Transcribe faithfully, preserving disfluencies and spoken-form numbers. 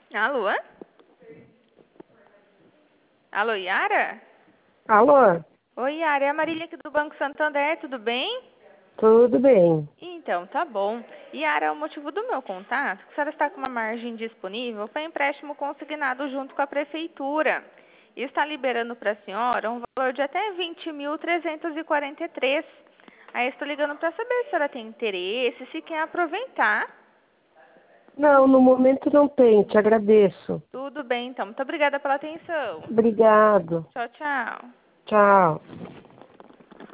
Alô? Alô, Yara? Alô? Oi, Yara, é a Marília aqui do Banco Santander, tudo bem? Tudo bem. Então, tá bom. Yara, o motivo do meu contato é que a senhora está com uma margem disponível para empréstimo consignado junto com a Prefeitura. E está liberando para a senhora um valor de até vinte mil trezentos e quarenta e três. Aí estou ligando para saber se a senhora tem interesse, se quer aproveitar. Não, no momento não tem, te agradeço. Tudo bem, então. Muito obrigada pela atenção. Obrigado. Tchau, tchau. Tchau.